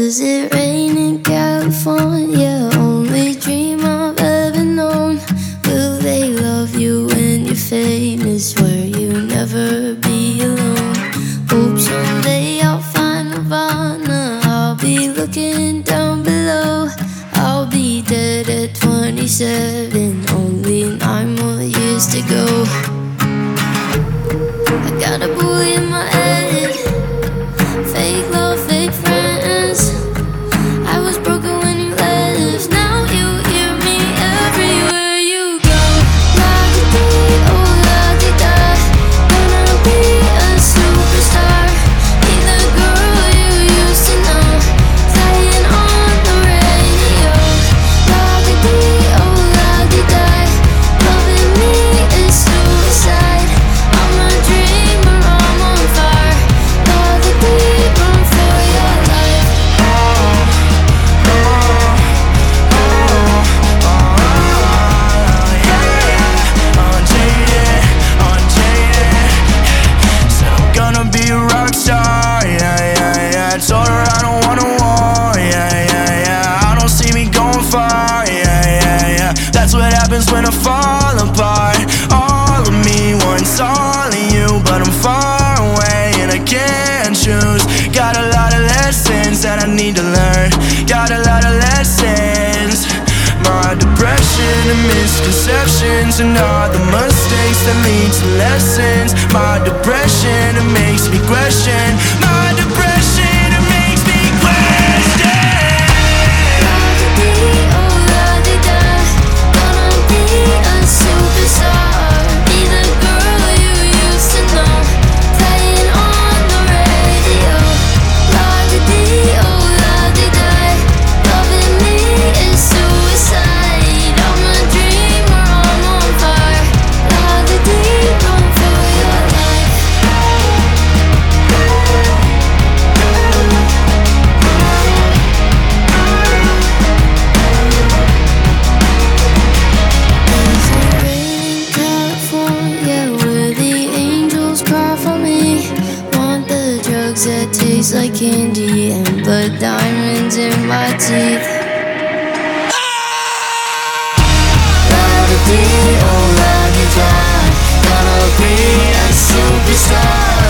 Does it rain in California? Only dream I've ever known. Will they love you when you're famous, where you never be alone? Hope someday I'll find Nirvana. I'll be looking down below. I'll be dead at 27, only 9 more years to go. I got a bully in my head, fake love, fake friends. I was broken when you left, now you hear me everywhere you go. La-di-dee, oh la-di-da, gonna be a superstar. Be the girl you used to know, playing on the radio. La-di-dee, oh la-di-da, loving me is suicide. I'm a dreamer, I'm on fire. La-di-dee, run for your life. Said I'm gonna be a rock star, yeah. Told her I don't want a war, yeah. I don't see me going far, yeah. That's what happens when I fall apart. All of me wants all of you, but I'm far away and I can't choose. Got a lot of lessons that I need to learn. Got a lot of lessons. My depression and misconceptions and all the mistakes that lead to lessons. My depression, it makes me question. My depression, it makes me question. La-di-dee, oh la-di-da, gonna be a superstar. Be the girl you used to know, playing on the radio. La-di-dee, oh la-di-da, loving me is suicide. I'm a dreamer, I'm on fire. La-di-dee, run for your life. There's a rain in California where the angels cry for me. Want the drugs that taste like candy and blood diamonds in my teeth. La-di-dee, oh la-di-da, gonna be a superstar.